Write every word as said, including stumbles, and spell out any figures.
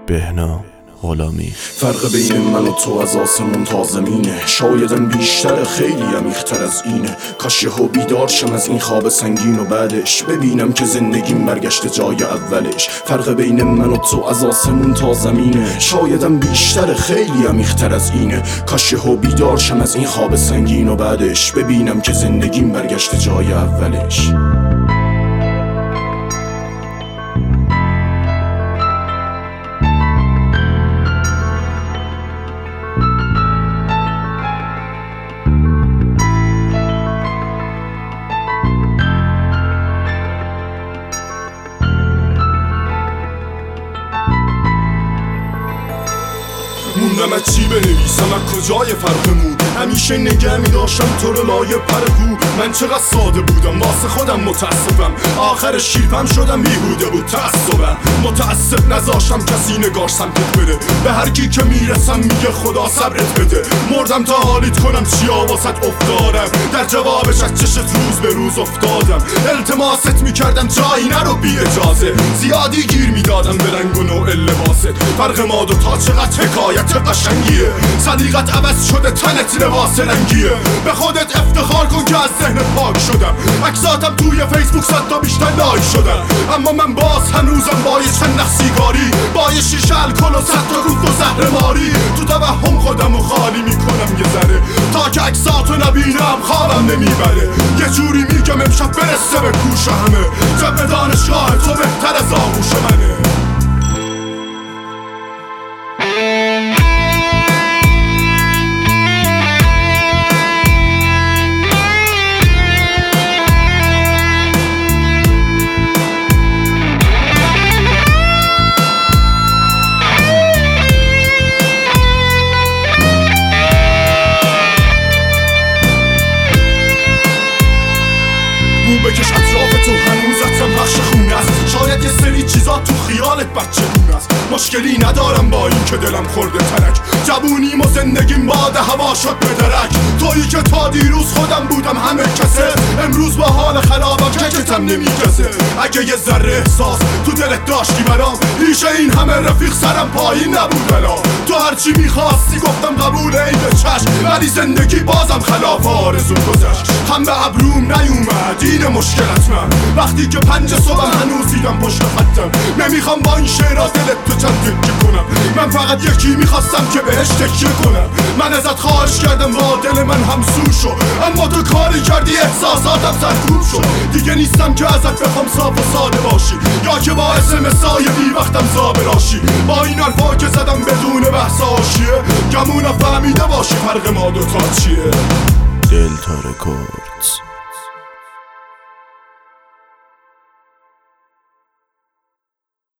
بهنام غلامی. فرق بین من و تو از آسمون تا زمینه، شایدم بیشتر خیلی عمیق‌تر از اینه. کاش یهو بیدار شم از این خواب سنگین و بعدش ببینم که زندگیم برگشت جای اولش. فرق بین من و تو از آسمون تا زمینه، شایدم بیشتر خیلی عمیق‌تر از اینه. کاش یهو بیدار شم از این خواب سنگین و بعدش ببینم که زندگیم برگشت جای اولش. موندم از چی بنویسم، از کجای فرقمون؟ همیشه نگه می داشتم تو رو لایه پرگو. من چقدر ساده بودم، واسه خودم متاسفم. آخر شیرپم شدم بیهوده بود تعصبم. متاسف نذاشتم کسی نگاش سمتت بره، به هر کی که میرسم میگه خدا صبرت بده. مردم تا حالیت کنم چیا واسط افتادم، در جوابش از چشت روز به روز افتادم. التماست میکردم جایی نرو بی اجازه، زیادی گیر میدادم به رنگ و نوع لباست. فرق ما دوتا چقدر حکایت قشنگیه، صدیقت عوض شده تنت لباس رنگیه. به خودت افتخار کن که از ذهنت پاک شدم، عکساتم توی فیسبوک صد تا بیشتر لایک شدم. اما من باز هنوزم با یه چند نخسیگاری، با یه شیشه الکل و صد تا روز و زهر ماری. تو توهم خودم و خالی میکنم یه ذره، تا که عکساتو نبینم خوابم نمیبره. یه جوری میگم امشب برسه به گوش همه، جبه دانشگاه تو بهتر از آغوش منه. بکش اطراف تو هنوزتم بخش خونه است، شاید یه سری چیزا تو خیالت بچه گونه است. مشکلی ندارم با این که دلم خورده ترک، جوونیم و زندگیم باد هوا شد به درک. تویی که تا دیروز خودم بودم همه کسه، امروز با حال خرابم ککتم نمیکسه. اگه یه ذره احساس تو دلت داشتی برام، ریشه این همه رفیق سرم پایین نبود بلا. تو هرچی میخواستی گفتم قبول ای به چشم، ولی زندگی بازم خلاف آرزو گذشت. هم به ابروم نیومد این مشکلت من، وقتی که پنج صبح هنوز دیدم پشت خطم. نمیخوام با این شعرها دلت تو چند تکیه کنم، من فقط یکی میخواستم که بهش تکیه کنم. من ازت خواهش کردم با دل من همسو شو، اما تو کاری کردی احساساتم سرکوب شد. دیگه نیستم که ازت بخوام صاف و ساده باشی، یا که باعث مسای بی وقتم زابه راشی. با این حرفا که زدم بدون بحث آشیه، گمونم فهمیده باشی فرق ما دوتا چیه. دل تارکو